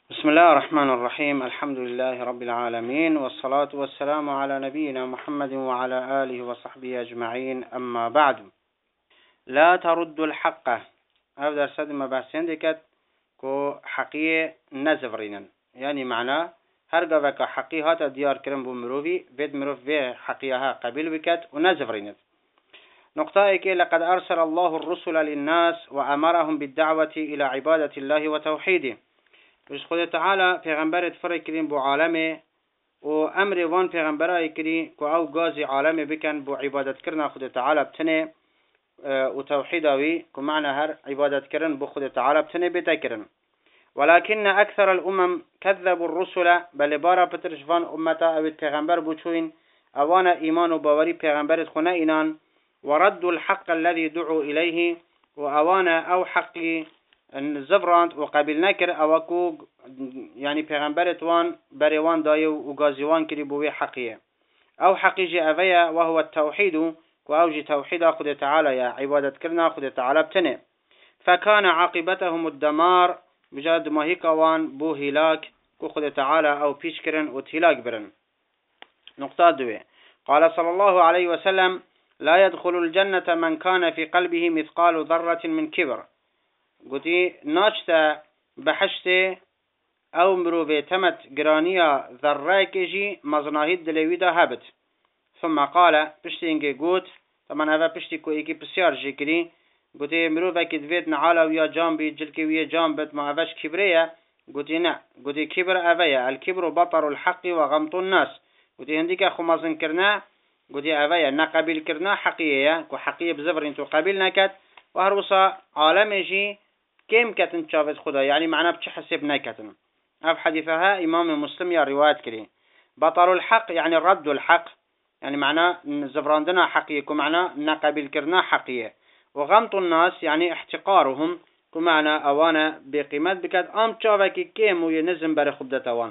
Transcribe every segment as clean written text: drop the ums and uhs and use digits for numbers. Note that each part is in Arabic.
بسم الله الرحمن الرحيم. الحمد لله رب العالمين، والصلاة والسلام على نبينا محمد وعلى آله وصحبه أجمعين. أما بعد، لا ترد الحق. أبدأ سد ما بحثين ديكت كو حقية نزفرين، يعني معناه هرقا بك حقية هاتا ديار كرم بمروفي بيد مروف بيه حقيها قبيل بكت ونزفرين. نقطة إيكي: لقد أرسل الله الرسل للناس وأمرهم بالدعوة إلى عبادة الله وتوحيده. وش خدا تعالى پیغمبرت فرق کرین بو عالمه و امر وان پیغمبرای کری که او گازی عالمه بکن بو عبادت کرنا خدا تعالى بتنه و توحیداوی که معنى هر عبادت کرن بو خدا تعالى بتنه بتا کرن. ولكن أكثر الأمم كذبوا الرسل، بل بارا بترشفان أمتا او پیغمبر بوچوين اوانا ایمان و باوری پیغمبرت خونه اینان، وردوا الحق الذي دعوا إليه، و اوانا او حقی زفراند و قبیل نکر اوکو يعني پیغمبرت وان بریوان دایو و غازیوان کری بوی حقیه او حقیجی اویا وهو التوحید و اوجی توحید خود تعالی یا عبادت کرنا خود تعالی بتنه. فكان عاقبتهم الدمار، بجاد ماهیک وان بو هلاك کو خود تعالی او پیش کرن و تهلاك برن. نقطة دوه: قال صلى الله عليه وسلم: لا يدخل الجنة من كان في قلبه مثقال ذرة من كبر. قلتي ناشتا بحشته او مروفي تمت قرانيا ذراكجي مزناهيد دلويدا هابت. ثم قال بشتي انجي قوت طبعا هذا بشتي كو ايكي بسيار جيكري قلتي مروفا كدفيت نعالا ويا جامبي جلكي ويا جامبت ما هذاش كبرية. قلتي نا قلتي كبر افيا الكبر بطر الحق وغمط الناس. قلتي هنديك اخو مازن كرنا قلتي افيا نقبل كرنا حقية كو حقية بزفر انتو قبل نكت وهروسا عالمجي كيم كتن شافت خدا، يعني معناه بش حسب نكتن. أف حديثها إمام مسلم يا رواية كري. بطل الحق يعني رد الحق، يعني معناه زفراندنا حقية كمعناه نقبل كرنا حقية. وغمط الناس يعني احتقارهم كمعناه أوانا بقيمة بكت أم شافك كيم وينزم بر خبدتوان.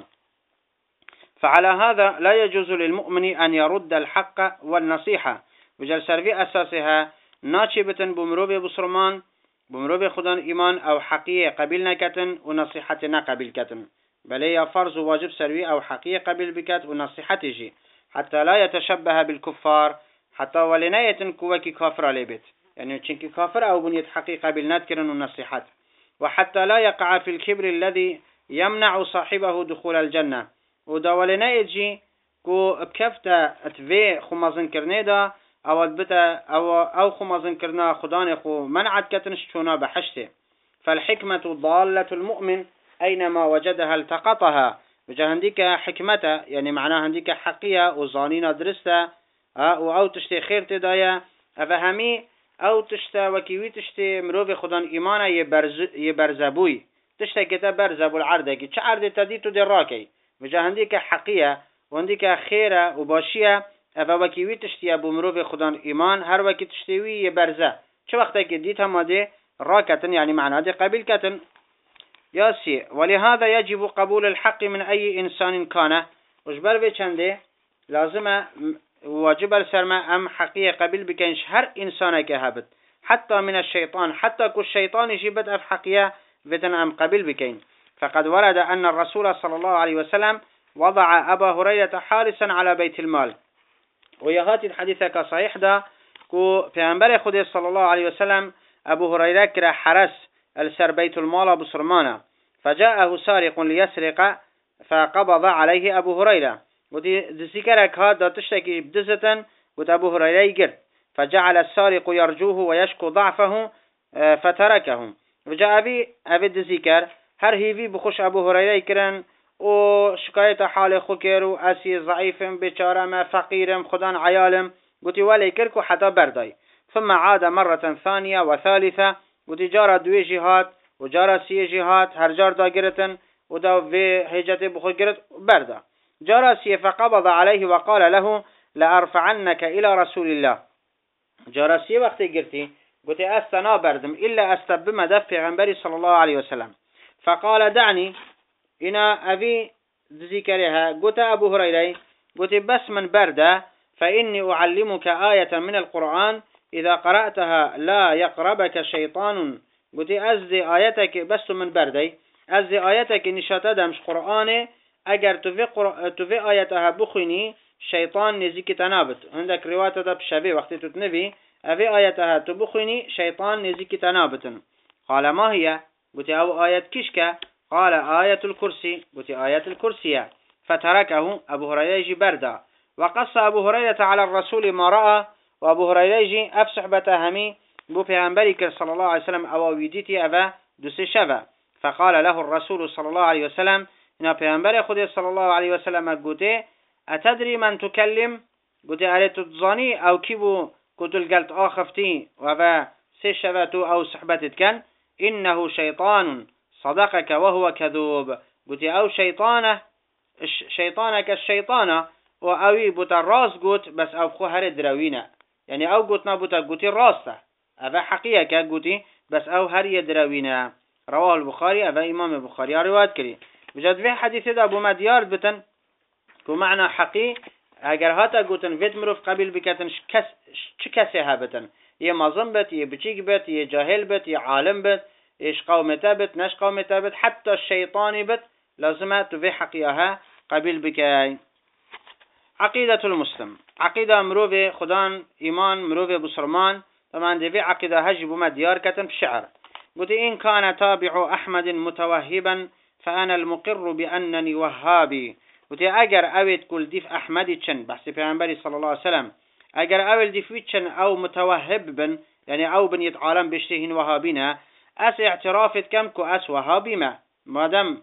فعلى هذا لا يجوز للمؤمن أن يرد الحق والنصيحة. وجل سرفي أساسها ناشبة بمروب بصرمان بمروب خدان إيمان أو حقيقة قبل نكتن ونصيحتنا قبل كتن، بل هي فرض واجب سروي أو حقيقة قبل بكت ونصيحته حتى لا يتشبه بالكفار، حتى ولناية كوكي كافر لبيت، يعني تشنكي كافر أو بنية حقيقة قبل نتكرن ونصيحت، وحتى لا يقع في الكبر الذي يمنع صاحبه دخول الجنة. ودا ولناية كو بكفتا اتفي خمازن كرنيدا او بتا او خمازن كرنا خدان خو منعت كتنش شونا بحشته. فالحكمة ضالة المؤمن اينما وجدها التقطها. وجهنديك حكمته يعني معناها هنديك حقية وظانينا درسته او تشتي خير تدايا افهمي او تشتا وكيوي تشتي مروف خدان ايمانا يبرزبوي تشتا كتا برزبو العردكي چه عرد تديتو دراكي. وجهنديك حقية وهنديك خيرة وباشية اف وكيوي تشتي ابو مروف خدان ايمان هر وكي تشتيوي يبرزه چه وقتا كي ديت هما دي راكتن يعني معنى دي قبل كتن ياسي. ولهذا يجب قبول الحق من اي انسان كان. وجبر في چنده لازم واجب السرما ام حقيقة قبل بكنش هر انسانك هبت حتى من الشيطان، حتى كو الشيطان يجيبت اف حقيقة فتن ام قبل بكين. فقد ورد ان الرسول صلى الله عليه وسلم وضع ابا هريرة حارسا على بيت المال. ويهات الحديث كصحيح ده كو پیغمبر خدا صلى الله عليه وسلم ابو هريرة كرا حرس السر بيت المال بصرمانه، فجاءه سارق ليسرق فقبض عليه ابو هريرة. ودي ذكرك هذا تشتكي بدزة قد ابو هريرة يقر، فجعل السارق يرجوه ويشكو ضعفه فتركه. وجاء ابي ذكر هر هيفي بخش ابو هريرة يكرن و شكاية حال خوكيرو اسي ضعيفم بچارم فقيرم خدان عيالم قلت ولي كركو حتى برداي. ثم عاد مرة ثانية وثالثة قلت جارة دوي جهات وجارة سي جهات هر جار دا قرتن ودا في هجته بخو قرت بردا جارة سي فقبض عليه وقال له لأرفعنك إلى رسول الله. جارة سي وقت قرتي قلت استنا بردم إلا استبما دف غنبري صلى الله عليه وسلم. فقال دعني إنا أبي ذكرها. قلت أبو هريرة قلت بس من بردة فإني أعلمك آية من القرآن إذا قرأتها لا يقربك شيطان. قلت أزدي آيتك بس من بردي از آیتك نشاته دمش قرآن اگر تو في آياتها بخوني شيطان نزيك تنابت عندك رواية ده بشبه وقت تتنبي أفي آياتها تبخوني شيطان نزيك تنابت قال ما هي؟ قلت أو آية كشكة قال آية الكرسي قلت آية الكرسي فتركه أبو هريرة يجي بردا وقص أبو هريرة على الرسول ما رأى وأبو هريرة يجي أفسحبة همي بو پیغمبرك صلى الله عليه وسلم أو ويديتي أفا دوسي شفا فقال له الرسول صلى الله عليه وسلم إن پیغمبر خود صلى الله عليه وسلم قلت أتدري من تكلم قلت أريد تظاني أو كيبو قلت قلت آخفتي وفا سي شفتو أو صحبتت كان إنه شيطان صدقك وهو كذوب قلت أو شيطانك الشيطانة وأوي بوتا الراس قلت بس أو خو هرد دروينة يعني أو قلتنا بوتا قلتي الراسة أفا حقيقة قلتي بس أو هري دروينة رواه البخاري أفا إمام البخاري رواد كري بجد في حديث ده أبو مديار بتن كمعنى حقي اگر هاتا قلتن فيت مروف قبل بكتن چه کسی ها بتن یه مظلم بت یه بچیک بت یه جاهل بت یه عالم بت ايش قومته بت نش قومته بت حتى الشيطان بت لازمه تفي حقيها قبل بكاي عقيدة المسلم عقيدة مروف خدان إيمان مروف بصرمان طبعا دي عقيدة هجب ما ديار كتن بشعر قلت إن كان تابع أحمد متوهبا فأنا المقر بأنني وهابي قلت أجر أود كل ديف أحمد تشن بحث پیغمبر صلى الله عليه وسلم أجر أول ديف تشن أو متوهب بن يعني أو بن يتعالم بشتهن وهابنا أس اعترافت كم كو أس وهابي ما دام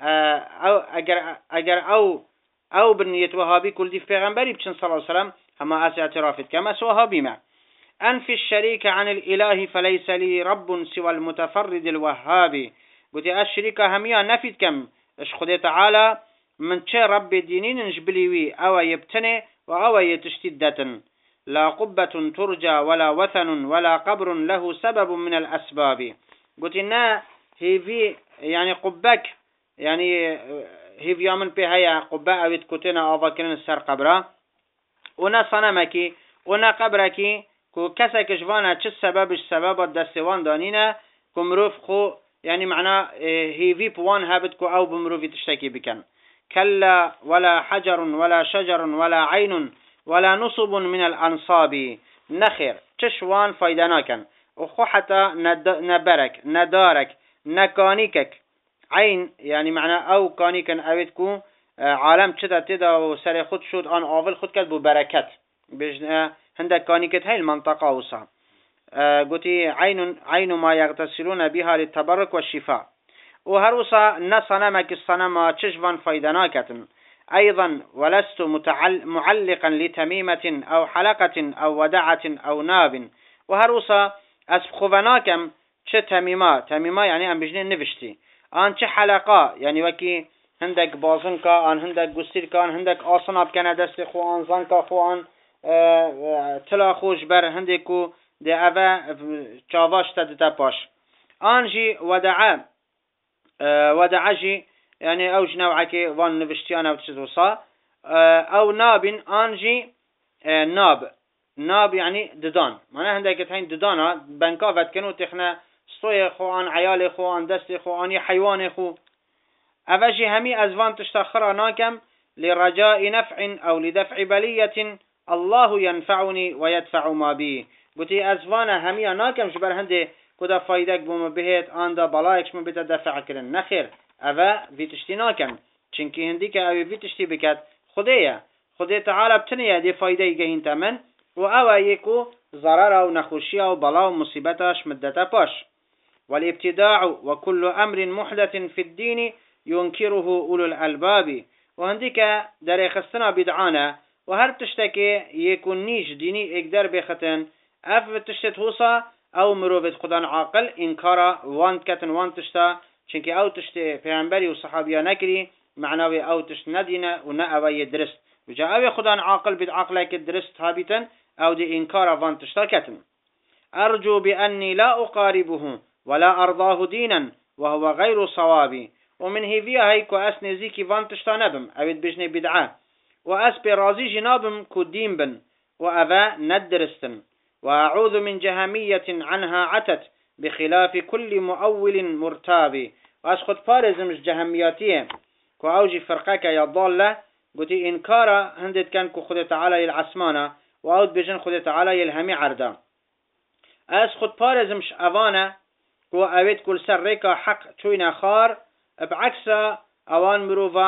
أو أجر أو بن يتوهابي كل ديف پیغمبر بشن صلى الله عليه وسلم هما أس اعترافت كم أس وهابي أنفي الشريك عن الإله فليس لي رب سوى المتفرد الوهابي قلت الشريك هميا نفيد كم اش خده تعالى من چه رب دينين نجبليوي او يبتني او يتشتدة لا قبة ترجى ولا وثن ولا قبر له سبب من الأسباب قلت إنها هي في يعني قبك يعني هي في يومن بهايا قبة او يتكتنا او ذاكرين السر قبرة ونا صنمكي ونا قبركي كو كسك جوانا چه سبب الدستوان دانينا كو مروف خو يعني معناه هي في بوان هابت كو او بمروفي تشتكي بكن كلا ولا حجر ولا شجر ولا عين ولا نصب من الأنصاب نخير تشوان فايداناكن وخو حتى نبرك ندارك نكانيكك عين يعني معناه او كانيكن اويتكو عالم چتا تدا وسر خود شد آن آول خود كد بو بركت هندك كانيكت هاي المنطقة وصا قلتي عين ما يغتسلون بها للتبرك والشفاء وهروسا نصنمك الصنم تشفان فايدناكتن أيضا ولست معلقا لتميمة أو حلقة أو ودعة أو ناب وهروسا أسبخوفناكم چه تميمة يعني أم بجنين نفشتي آن چه حلقة يعني وكي هندك بازنكا آن هندك قستيركا آن هندك آصناب كان دست خو آن زنكا خو آن تلا خوش بر هندكو دي أفا چاواش تدتا باش آنجي ودعجي يعني أوج نوعك وان نفشتيانا وتشتوصا أو ناب آنجي ناب يعني ددان معناها هندك تحين ددانا بنكافت كانوا تخنا صوي خو آن عيال خو آن دست خو آن حيوان خو أفاجي همي أزوان تشتخرا ناكم لرجاء نفع أو لدفع بلية الله ينفعني ويدفع ما بي قلتي أزوانا همي ناكم جبر هندي كدا فايدك بوم بهت آن دا بلايكش من بيتا دفع كرن نخير أفا في تشتي ناكم چنكي هندي كأوي في تشتي بكت خدي تعالى بتنيا دي فايدة يجهين تمن وأوا يكو ضرر أو نخوشي أو بلا ومصيبتاش مدتا باش والابتداع وكل أمر محدث في الدين ينكره أولو الألباب وهنديك داري خستنا بدعانا وهر تشتكي يكون نيش ديني اقدر بختن اف تشتت هوسا او مروفت خدان عاقل انكارا وان كتن وان تشتا چنكي او تشتي پیغمبري وصحابيا نكري معناوي او تشت ندينا ونأوا يدرست وجا او خدان عاقل بدعاقلك درست هابتا او دي انكارا وان تشتا كتن ارجو بأني لا اقاربه ولا ارضاه دينا وهو غير صوابي ومن هيفيا هيكو اسني زيكي وان تشتا نبم اويد بجني بدعاه وأسبي رازي جنابم كدين بن وأذا ندرستن وأعوذ من جهمية عنها عتت بخلاف كل مؤول مرتاب واش خود بارزمش جهمياتيه كو اوجي فرقك يا ضالة قلتي انكارا هندت كان كو خود تعالى العسمانة واود بجن خود تعالى الهمي عردا اس خود بارزمش اوانه كو اويت كل سر ريكا حق چوينا خار بعكس اوان مروفا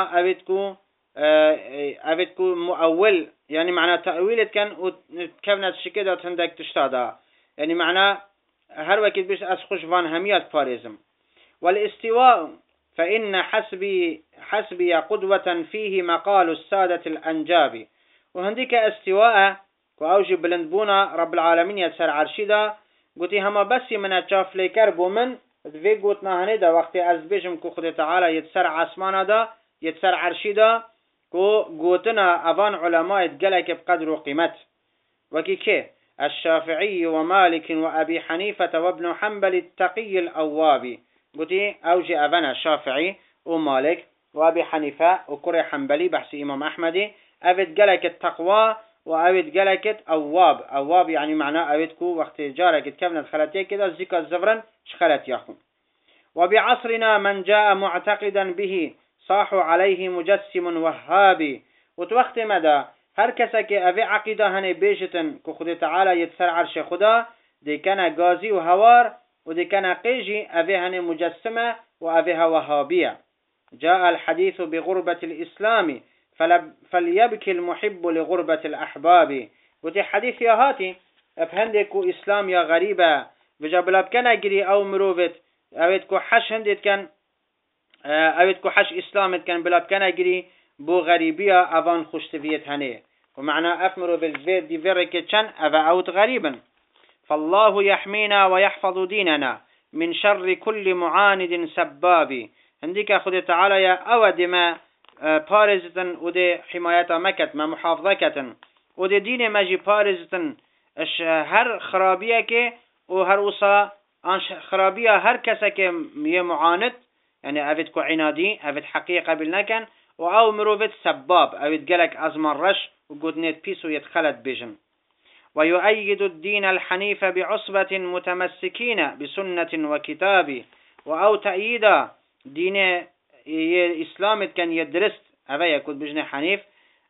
اويت كو مؤول يعني معنى تأويلة كان كفنت شكدة هندك تشتادا يعني معنى هر وقت بيش اسخش فان هميات بارزم والاستواء فإن حسبي قدوة فيه مقال السادة الأنجاب وهنديك استواء كأوجي بلندبونا رب العالمين يتسر عرشدا قلتي هما بس من اتشاف ليكر بومن دفي قوتنا هندا وقت ازبيجم كو خد تعالى يتسر عسمانا دا يتسر عرشدا كو قوتنا أفان علماء يتقلك بقدر وقيمت وكي الشافعي ومالك وأبي حنيفة وابن حنبل التقي الأوابي قلتي أوجي أفنا الشافعي ومالك وأبي حنيفة وكري حنبلي بحث إمام أحمدي أفد قلك التقوى وأفد قلك أواب يعني معناه أفدكو وقت جارك كفنت خلتي كده زكا الزفرن شخلت ياخو وبعصرنا من جاء معتقدا به صاح عليه مجسم وهابي وتوقت مدى هر کسا که اوه عقیده هنه بیشتن که خود تعالی یتسر عرش خدا دی کنه گازی و هوار و دی کنه قیجی اوه هنه مجسمه و اوه وهابیه جاء الحديث بغربة الإسلام فليبكي المحب لغربة الأحباب وتي حديث يا هاتي بهندكو إسلام يا غريبة بجابلاب كان أجري أو مروفت أويتكو حش هندت كان أويتكو حش إسلامت كان بلاب كان أجري بو غريبية أفان خشتفيت هنه ومعنى أفمرو بالزبير دي فركتشن أفا أوت غريبا فالله يحمينا ويحفظ ديننا من شر كل معاند سباب عندك أخذ تعالى يا أود ما بارزتن ودي حماية مكت ما محافظة ودي دين ماجي بارزتن هر خرابية كي وهر وصا خرابية هر كسا كي معاند يعني أفدكو عنادي أفد حقيقة بالنكن وأو مروفت سباب أفد قلك أزمان رش وقد نيت بيسو يتخلت بجن ويؤيد الدين الحنيف بعصبة متمسكين بسنة وكتاب وأو تأييد دين إسلام كان يدرست هذا يكون بجن حنيف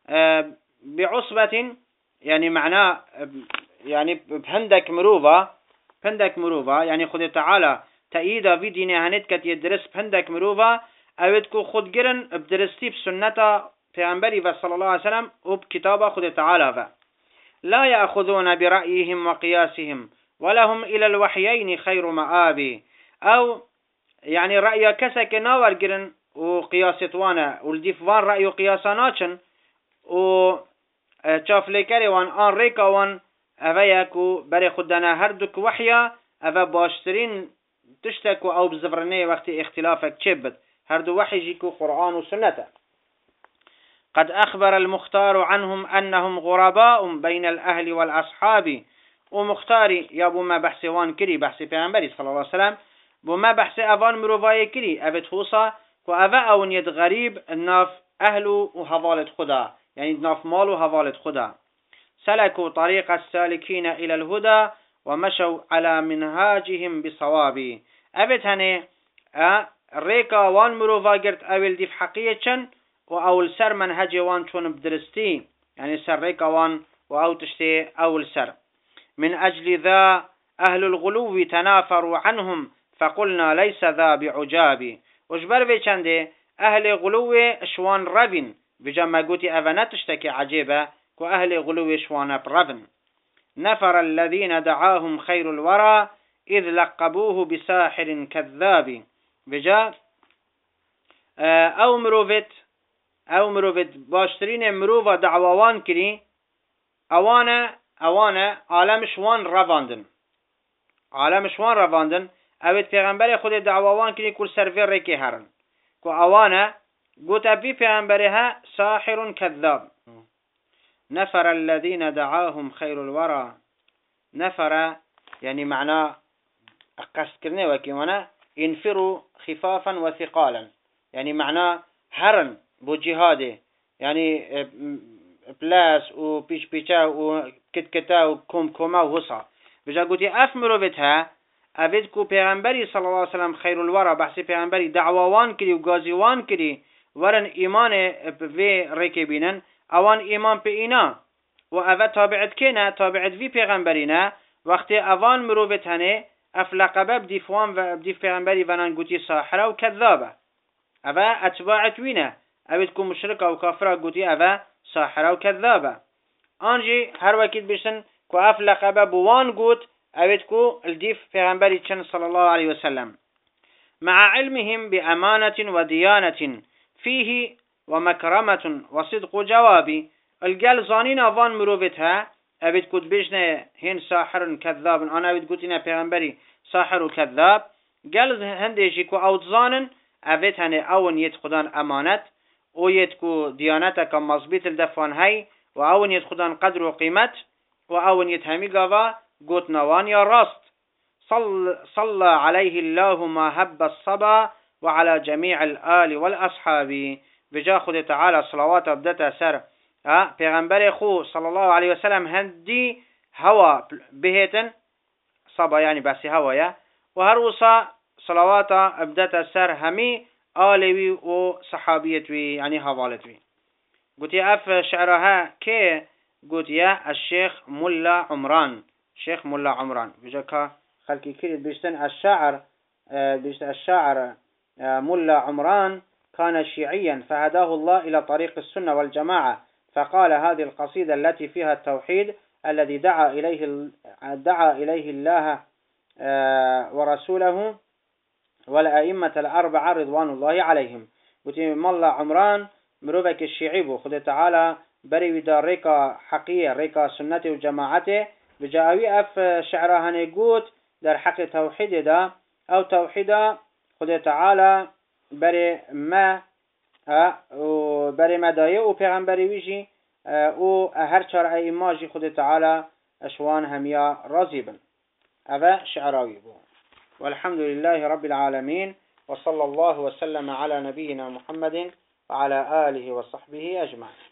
بعصبة يعني معناه يعني بهندك مروفة يعني خد تعالى تأييد في دين هنت كت يدرس بهندك مروفة أودكو خد جرن بدرستي بسنة پیامبری صلى الله عليه وسلم وبكتابه خد تعالى لا يأخذون برأيهم وقياسهم ولهم إلى الوحيين خير مآبي أو يعني رأي كسك ناور جرن وقياستوانا والديفوان رأي قياساناتشن و شاف ليكري وان آن ريكا وان أفاياكو بري خدنا هردك وحيا أفا باشترين تشتكو أو بزفرني وقت اختلافك تشبت هردو وحي جيكو قرآن وسنة قد أخبر المختار عنهم أنهم غرباء بين الأهل والأصحاب ومختاري يا أبو ما بحث وان كري بحث پیغمبري صلى الله عليه وسلم بو ما بحث أفان مروفاي كري أفت خوصا وأفا أون يد غريب الناف أهلو وهضالة خدا يعني ناف مالو هضالة خدا سلكوا طريق السالكين إلى الهدى ومشوا على منهاجهم بصواب أبت هني ريكا وان مروفا قرت أول دي في حقيقة وأول سر منهج وان شون بدرستي يعني سر ريكا وان وأو تشتي أول سر من أجل ذا أهل الغلو تنافروا عنهم فقلنا ليس ذا بعجاب وجبر في چنده أهل غلو شوان ربن بجمع قوتي أفنا تشتكي عجيبة وأهل غلو شوان بربن نفر الذين دعاهم خير الورى إذ لقبوه بساحر كذاب بجا أو مروفت باشترين مروفة دعوان كري أوانا عالم شوان رواندن اوید پیغمبر خود دعوان کنی کل سرور ریکی هرن که اوانا گوتا بی پیغمبرها ساحر كذاب نفر الذين دعاهم خير الورى نفر يعني معناه قصد كرني وكيوانا ينفروا خفافا وثقالا يعني معناه هرن بو جهاده يعني بلاس و بيش بيشا و كتكتا و كوم كوما و هصا بجا قوتي افمرو بتها أبدكو پیغمبری صلى الله عليه وسلم خير الورى بحث پیغمبری دعوان كري وغازيوان كري ورن إيمان في ركبينن اوان إيمان بإينا وأفا تابعت كينا تابعت في پیغمبرنا وقت اوان مروفت هنه افلقبه بدي پیغمبری ونان قوتي ساحرة وكذابة أفا أتباعت وينه أبدكو مشركة وكافرة قوتي أفا ساحرة وكذابة أنجي هر وقت بيشن كو أفلقبه بوان قوت أبدكو الديف پیغمبری چن صلى الله عليه وسلم مع علمهم بأمانة وديانة فيه ومكرمة وصدق جوابي الجال زانين أفان مروفتها أبد كنت بيجنا هين ساحر كذاب أنا أبد قلتنا پیغمبری ساحر وكذاب قال هنديشي كو أوتزانن أبد هني أون يتخدان أمانت او يتكو ديانتك مصبيت الدفان هاي وأون يتخدان قدر وقيمت وأون يتهمي قضا قوت نوان يا راست صلى عليه الله ما هب الصبا وعلى جميع الآل والأصحاب بجا خود تعالى صلوات أبدتا سر پیغمبر خو صلى الله عليه وسلم هندي هوا بهتن صبا يعني بس هوايا وهروسا صلوات أبدتا سر همي آلوي وصحابيتوي يعني هوالتوي قلت أف شعرها كي قلت يا الشيخ ملا عمران شيخ ملا عمران بجا خلقي كريد بيشتن الشاعر ملا عمران كان شيعيا فهداه الله إلى طريق السنة والجماعة فقال هذه القصيدة التي فيها التوحيد الذي دعا إليه الله ورسوله والأئمة الأربعة رضوان الله عليهم وتي ملا عمران مروفك الشيعي بو خد تعالى بري ودار ريكا حقية ريكا سنة وجماعته بجاوي أف شعرها نيقوت در حق توحيد دا أو توحيد خد تعالى بري ما بري مدايه و پیغمبری ویجی او هر چار ایماجی خود تعالى اشوان هميا راضيبا أبا شعراوي بو والحمد لله رب العالمين وصلى الله وسلم على نبينا محمد وعلى آله وصحبه أجمعين.